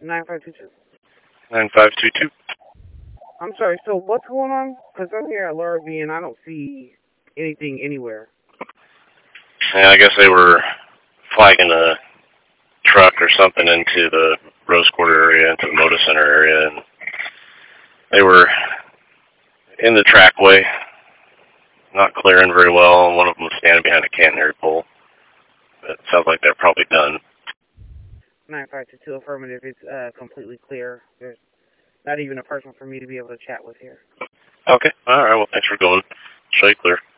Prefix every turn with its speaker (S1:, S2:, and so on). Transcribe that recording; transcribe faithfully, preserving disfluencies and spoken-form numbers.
S1: nine five two two.
S2: nine five two two.
S1: I'm sorry, so what's going on? Because I'm here at Laura V and I don't see anything anywhere.
S2: Yeah, I guess they were flagging a truck or something into the Rose Quarter area, into the Moda Center area, and they were in the trackway, not clearing very well, and one of them was standing behind a catenary pole. But it sounds like they're probably done.
S1: nine five two two affirmative. It's uh, completely clear. There's not even a person for me to be able to chat with here.
S2: Okay. All right. Well, thanks for going. Show you clear.